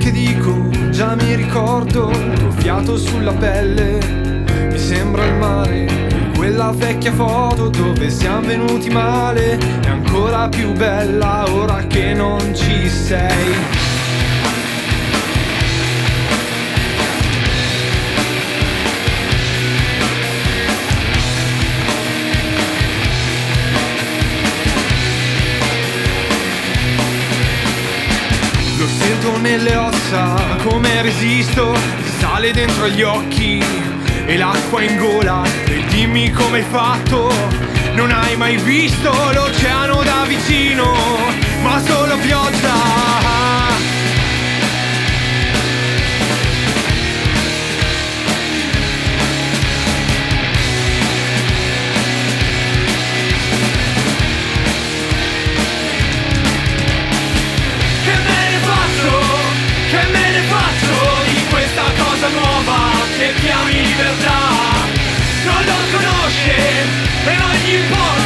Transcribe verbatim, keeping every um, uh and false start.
che dico, già mi ricordo il tuo fiato sulla pelle. Mi sembra il mare di quella vecchia foto dove siamo venuti male. È ancora più bella ora che non ci sei. Nelle ossa, come resisto, sale dentro gli occhi e l'acqua in gola. E dimmi come hai fatto, non hai mai visto l'oceano da vicino, ma solo pioggia. Che chiami libertà, non lo conosce e non gli importa.